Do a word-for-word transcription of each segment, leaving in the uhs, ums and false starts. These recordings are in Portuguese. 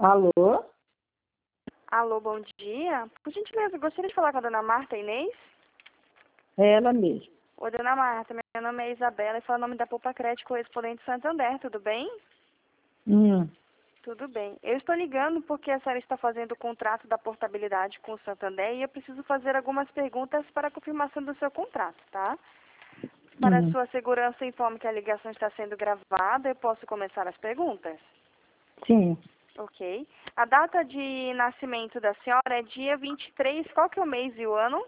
Alô? Alô, bom dia. Por gentileza, gostaria de falar com a dona Marta Inês? É ela mesmo. Oi, dona Marta, meu nome é Isabela e falo o nome da Poupa Crédito Correspondente Santander, tudo bem? Hum, Tudo bem. Eu estou ligando porque a senhora está fazendo o contrato da portabilidade com o Santander e eu preciso fazer algumas perguntas para a confirmação do seu contrato, tá? Para a hum. sua segurança, informe que a ligação está sendo gravada. Eu posso começar as perguntas? Sim, Ok. A data de nascimento da senhora é dia vinte e três, qual que é o mês e o ano?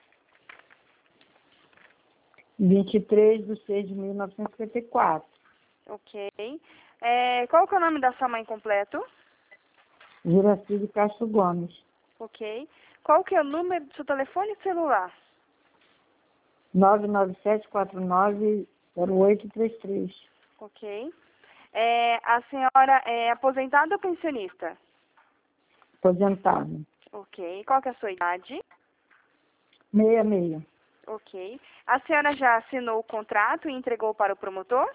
vinte e três de seis de mil novecentos e cinquenta e quatro. Ok. É, qual que é o nome da sua mãe completo? Juraci de Castro Gomes. Ok. Qual que é o número do seu telefone celular? nove nove sete quatro nove zero oito três três. Ok. É, a senhora é aposentada ou pensionista? Aposentado. Ok. Qual que é a sua idade? Meia, meia. Ok. A senhora já assinou o contrato e entregou para o promotor?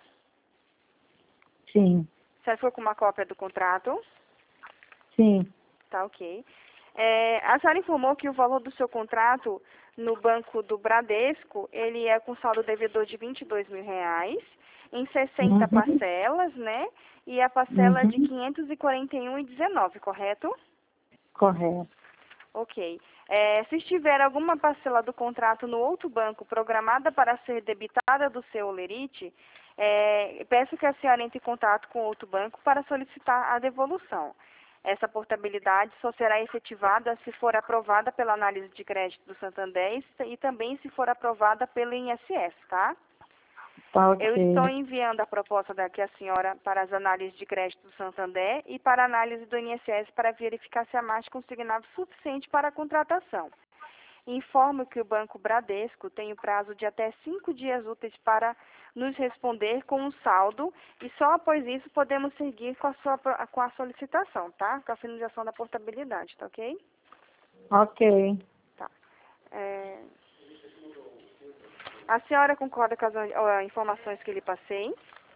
Sim, A senhora ficou com uma cópia do contrato? sim. Tá, ok. É, a senhora informou que o valor do seu contrato no banco do Bradesco, ele é com saldo devedor de vinte e dois mil reais, em sessenta Uhum, parcelas, né? E a parcela de uhum. quinhentos e quarenta e um e dezenove, correto? Correto. Ok. É, se estiver alguma parcela do contrato no outro banco programada para ser debitada do seu Olerite, é, peço que a senhora entre em contato com outro banco para solicitar a devolução. Essa portabilidade só será efetivada se for aprovada pela análise de crédito do Santander e também se for aprovada pelo I N S S, tá? Tá Eu estou ok. enviando a proposta daqui à senhora para as análises de crédito do Santander e para a análise do I N S S para verificar se há margem consignado suficiente para a contratação. Informo que o Banco Bradesco tem o prazo de até cinco dias úteis para nos responder com um saldo e só após isso podemos seguir com a, sua, com a solicitação, tá? Com a finalização da portabilidade, tá ok? Ok. Tá. É, A senhora concorda com as ó, informações que lhe passei?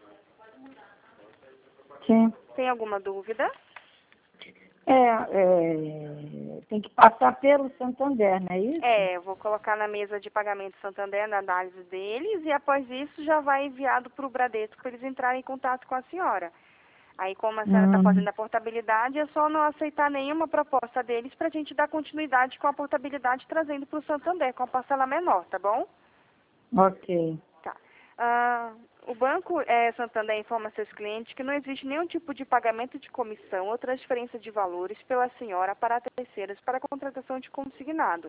Sim. Tem alguma dúvida? É, é, tem que passar pelo Santander, não é isso? É, eu vou colocar na mesa de pagamento Santander, na análise deles, e após isso já vai enviado para o Bradesco para eles entrarem em contato com a senhora. Aí, como a senhora está Hum, fazendo a portabilidade, é só não aceitar nenhuma proposta deles para a gente dar continuidade com a portabilidade trazendo para o Santander, com a parcela menor, tá bom? ok. Tá. Ah, o Banco eh, Santander informa seus clientes que não existe nenhum tipo de pagamento de comissão ou transferência de valores pela senhora para terceiros para a contratação de consignado.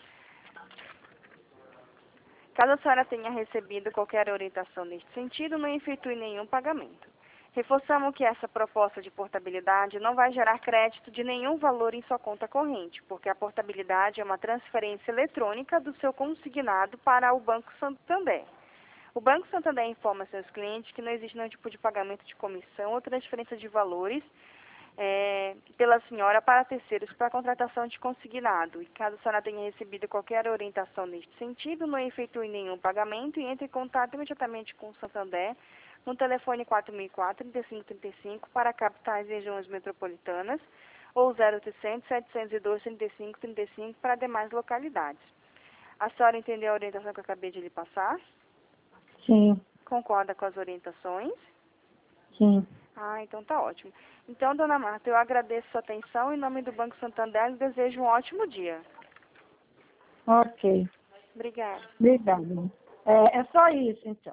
Caso a senhora tenha recebido qualquer orientação neste sentido, não efetue nenhum pagamento. Reforçamos que essa proposta de portabilidade não vai gerar crédito de nenhum valor em sua conta corrente, porque a portabilidade é uma transferência eletrônica do seu consignado para o Banco Santander. O Banco Santander informa seus clientes que não existe nenhum tipo de pagamento de comissão ou transferência de valores é, pela senhora para terceiros para a contratação de consignado. E caso a senhora tenha recebido qualquer orientação neste sentido, não efetue nenhum pagamento e entre em contato imediatamente com o Santander no telefone quatro mil e quatro, trinta e cinco trinta e cinco para capitais e regiões metropolitanas ou zero oitocentos, setecentos e dois, trinta e cinco trinta e cinco para demais localidades. A senhora entendeu a orientação que eu acabei de lhe passar? Sim, Concorda com as orientações? sim. Ah, então tá ótimo. Então, dona Marta, eu agradeço sua atenção. Em nome do Banco Santander, eu desejo um ótimo dia. Ok. Obrigada. Obrigada. É, é só isso, então.